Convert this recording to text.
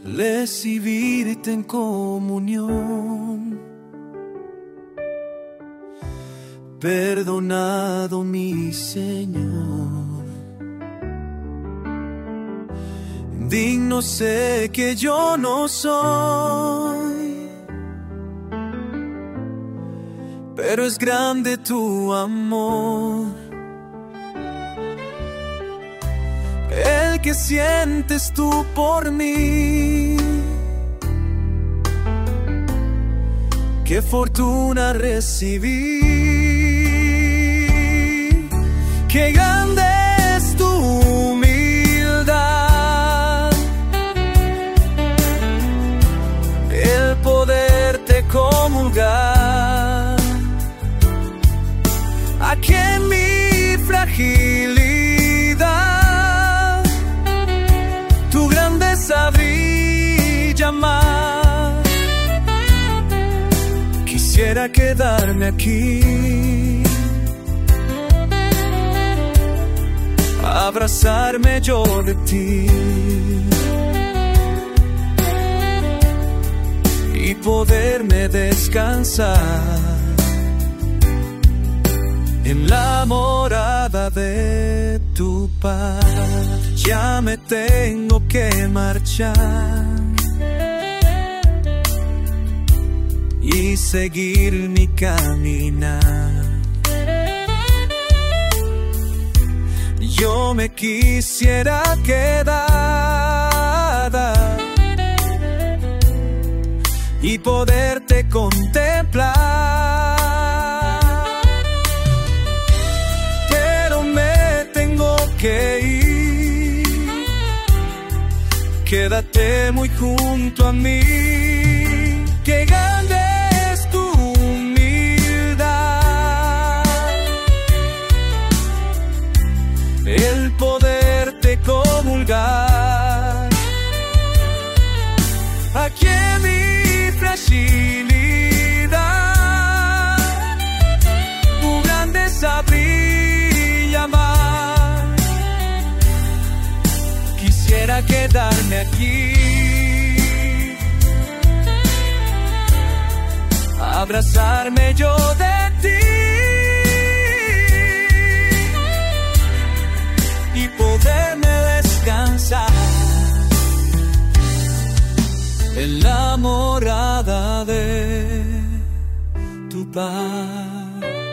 recibirte en comunión. Perdonado mi Señor, digno sé que yo no soy, pero es grande tu amor, el que sientes tú por mí. Qué fortuna recibí. Qué grande es tu humildad, el poderte comulgar. Aquí en mi fragilidad, tu grandeza brilla más. Quisiera quedarme aquí, abrazarme yo de ti y poderme descansar en la morada de tu paz. Ya me tengo que marchar y seguir mi caminar. Yo me quisiera quedar y poderte contemplar, pero me tengo que ir. Quédate muy junto a mí. Qué grande es tu humildad, el poderte comulgar. Aquí en mi fragilidad, tu grandeza brilla más. Quisiera quedarme aquí, abrazarme yo de ti y poderme descansar en la morada de tu paz.